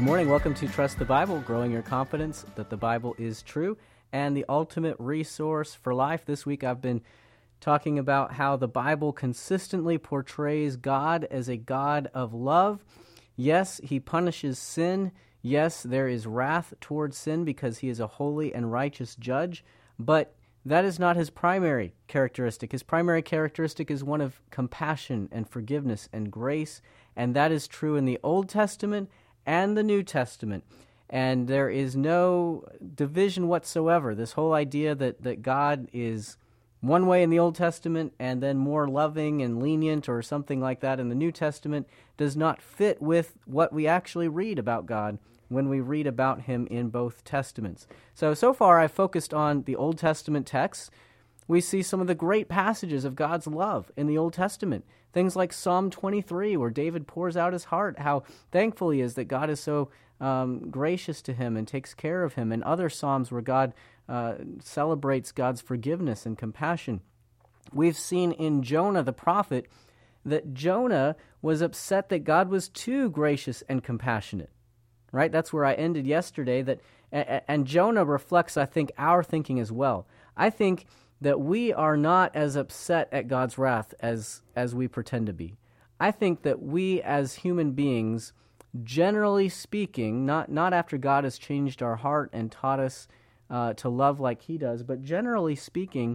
Good morning. Welcome to Trust the Bible, growing your confidence that the Bible is true and the ultimate resource for life. This week I've been talking about how the Bible consistently portrays God as a God of love. Yes, he punishes sin. Yes, there is wrath towards sin because he is a holy and righteous judge, but that is not his primary characteristic. His primary characteristic is one of compassion and forgiveness and grace, and that is true in the Old Testament and the New Testament. And there is no division whatsoever. This whole idea that God is one way in the Old Testament and then more loving and lenient or something like that in the New Testament does not fit with what we actually read about God when we read about him in both Testaments. So far I've focused on the Old Testament texts. We see some of the great passages of God's love in the Old Testament. Things like Psalm 23, where David pours out his heart, how thankful he is that God is so gracious to him and takes care of him, and other Psalms where God celebrates God's forgiveness and compassion. We've seen in Jonah the prophet that Jonah was upset that God was too gracious and compassionate. Right? That's where I ended yesterday. And Jonah reflects, I think, our thinking as well. I think that we are not as upset at God's wrath as we pretend to be. I think that we as human beings, generally speaking, not after God has changed our heart and taught us to love like he does, but generally speaking,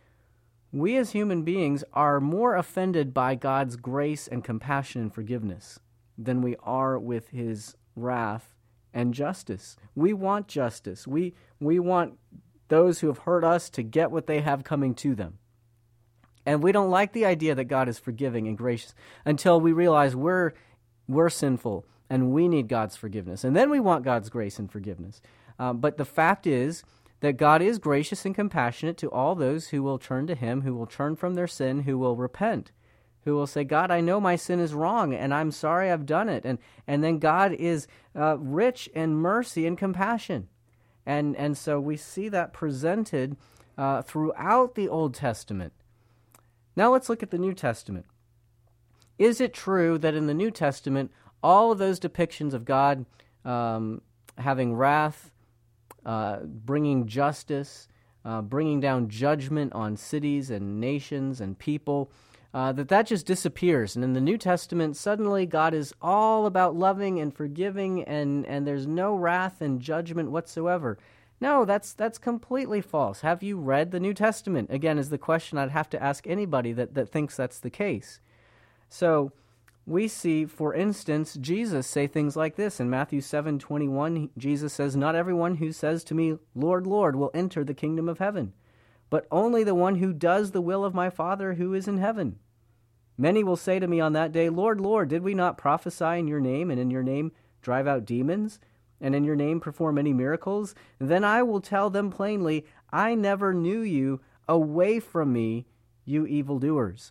we as human beings are more offended by God's grace and compassion and forgiveness than we are with his wrath and justice. We want justice. We want those who have hurt us to get what they have coming to them. And we don't like the idea that God is forgiving and gracious until we realize we're sinful and we need God's forgiveness. And then we want God's grace and forgiveness. But the fact is that God is gracious and compassionate to all those who will turn to him, who will turn from their sin, who will repent, who will say, God, I know my sin is wrong, and I'm sorry I've done it. And then God is rich in mercy and compassion. And so we see that presented throughout the Old Testament. Now let's look at the New Testament. Is it true that in the New Testament, all of those depictions of God having wrath, bringing justice, bringing down judgment on cities and nations and people, that just disappears? And in the New Testament, suddenly God is all about loving and forgiving, and there's no wrath and judgment whatsoever. No, that's completely false. Have you read the New Testament? Again, is the question I'd have to ask anybody that thinks that's the case. So we see, for instance, Jesus say things like this. In Matthew 7:21, Jesus says, "Not everyone who says to me, 'Lord, Lord,' will enter the kingdom of heaven, but only the one who does the will of my Father who is in heaven. Many will say to me on that day, 'Lord, Lord, did we not prophesy in your name, and in your name drive out demons, and in your name perform many miracles?' Then I will tell them plainly, 'I never knew you. Away from me, you evildoers.'"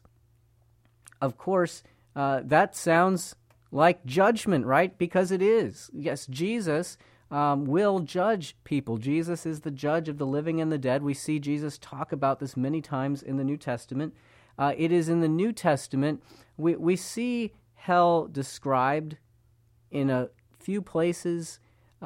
Of course, that sounds like judgment, right? Because it is. Yes, Jesus will judge people. Jesus is the judge of the living and the dead. We see Jesus talk about this many times in the New Testament. It is in the New Testament we see hell described in a few places,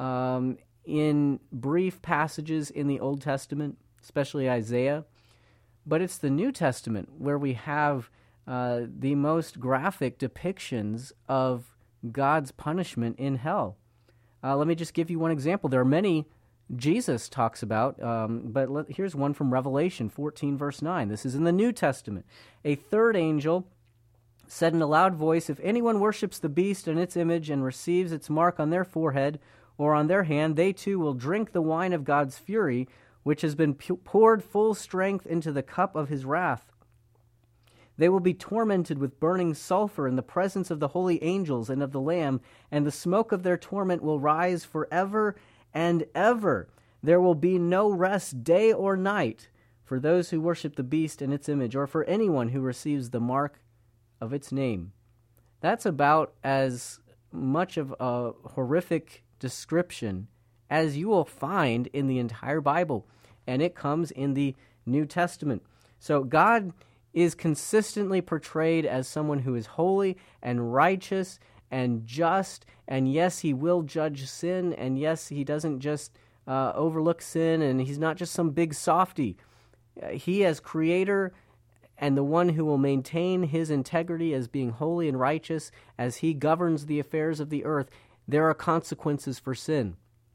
in brief passages in the Old Testament, especially Isaiah. But it's the New Testament where we have the most graphic depictions of God's punishment in hell. Let me just give you one example. There are many Jesus talks about, but here's one from Revelation 14, verse 9. This is in the New Testament. "A third angel said in a loud voice, 'If anyone worships the beast and its image and receives its mark on their forehead or on their hand, they too will drink the wine of God's fury, which has been poured full strength into the cup of his wrath. They will be tormented with burning sulfur in the presence of the holy angels and of the Lamb, and the smoke of their torment will rise forever and ever. There will be no rest day or night for those who worship the beast and its image, or for anyone who receives the mark of its name." That's about as much of a horrific description as you will find in the entire Bible, and it comes in the New Testament. So God is consistently portrayed as someone who is holy and righteous and just, and yes, he will judge sin, and yes, he doesn't just overlook sin, and he's not just some big softy. He, as creator and the one who will maintain his integrity as being holy and righteous, as he governs the affairs of the earth, there are consequences for sin.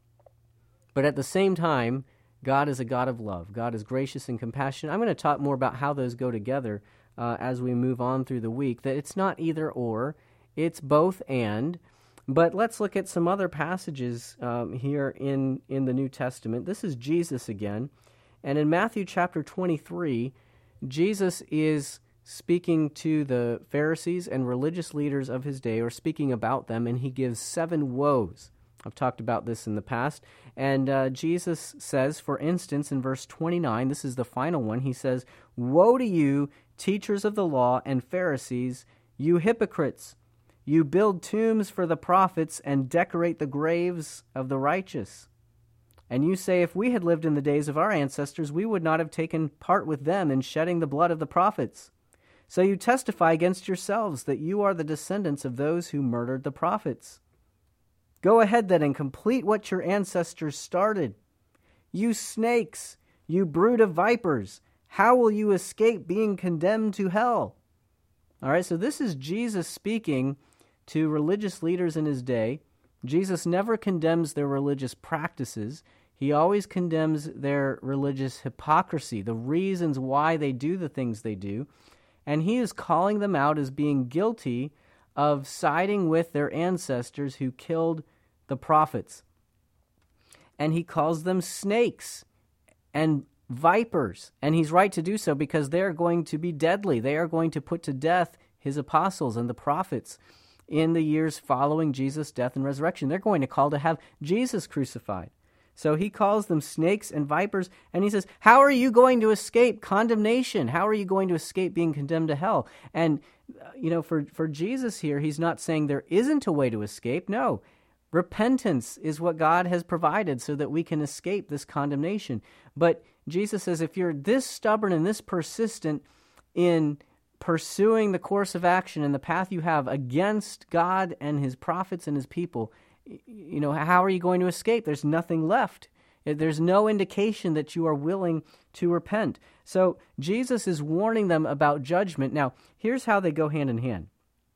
But at the same time, God is a God of love. God is gracious and compassionate. I'm going to talk more about how those go together as we move on through the week, that it's not either or, it's both and. But let's look at some other passages here in the New Testament. This is Jesus again. And in Matthew chapter 23, Jesus is speaking to the Pharisees and religious leaders of his day, or speaking about them, and he gives 7 woes. I've talked about this in the past. And Jesus says, for instance, in verse 29, this is the final one, he says, "Woe to you, teachers of the law and Pharisees, you hypocrites! You build tombs for the prophets and decorate the graves of the righteous. And you say, if we had lived in the days of our ancestors, we would not have taken part with them in shedding the blood of the prophets. So you testify against yourselves that you are the descendants of those who murdered the prophets. Go ahead then and complete what your ancestors started. You snakes, you brood of vipers, how will you escape being condemned to hell?" All right, so this is Jesus speaking to religious leaders in his day. Jesus never condemns their religious practices. He always condemns their religious hypocrisy, the reasons why they do the things they do. And he is calling them out as being guilty of siding with their ancestors who killed the prophets. And he calls them snakes and vipers. And he's right to do so because they are going to be deadly. They are going to put to death his apostles and the prophets in the years following Jesus' death and resurrection. They're going to call to have Jesus crucified. So he calls them snakes and vipers, and he says, how are you going to escape condemnation? How are you going to escape being condemned to hell? And, for Jesus here, he's not saying there isn't a way to escape. No, repentance is what God has provided so that we can escape this condemnation. But Jesus says, if you're this stubborn and this persistent in pursuing the course of action and the path you have against God and his prophets and his people, how are you going to escape? There's nothing left. There's no indication that you are willing to repent. So Jesus is warning them about judgment. Now, here's how they go hand in hand.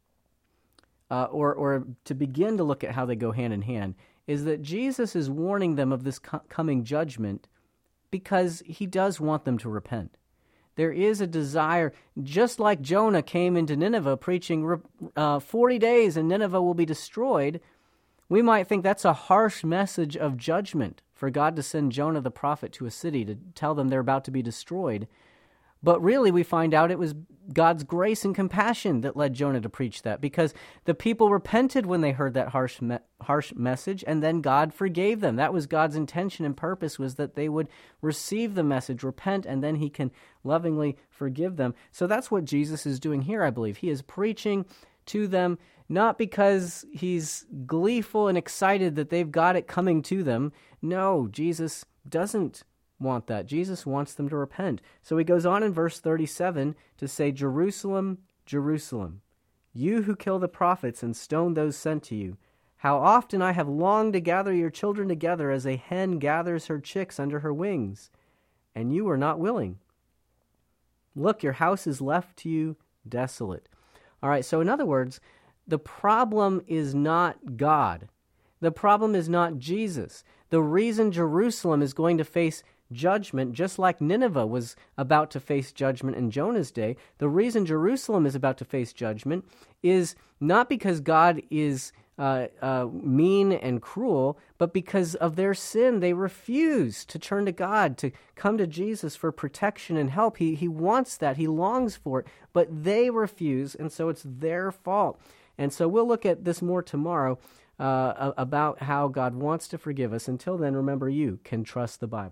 Or to begin to look at how they go hand in hand, is that Jesus is warning them of this coming judgment because he does want them to repent. There is a desire, just like Jonah came into Nineveh preaching 40 days and Nineveh will be destroyed. We might think that's a harsh message of judgment for God to send Jonah the prophet to a city to tell them they're about to be destroyed. But really we find out it was God's grace and compassion that led Jonah to preach that, because the people repented when they heard that harsh message, and then God forgave them. That was God's intention and purpose, was that they would receive the message, repent, and then he can lovingly forgive them. So that's what Jesus is doing here, I believe. He is preaching to them not because he's gleeful and excited that they've got it coming to them. No, Jesus doesn't want that. Jesus wants them to repent. So he goes on in verse 37 to say, Jerusalem, Jerusalem, you who kill the prophets and stone those sent to you, how often I have longed to gather your children together as a hen gathers her chicks under her wings, and you were not willing. Look, your house is left to you desolate. All right, so in other words, the problem is not God. The problem is not Jesus. The reason Jerusalem is going to face judgment, just like Nineveh was about to face judgment in Jonah's day, the reason Jerusalem is about to face judgment is not because God is mean and cruel, but because of their sin. They refuse to turn to God, to come to Jesus for protection and help. He wants that. He longs for it, but they refuse, and so it's their fault. And so we'll look at this more tomorrow about how God wants to forgive us. Until then, remember, you can trust the Bible.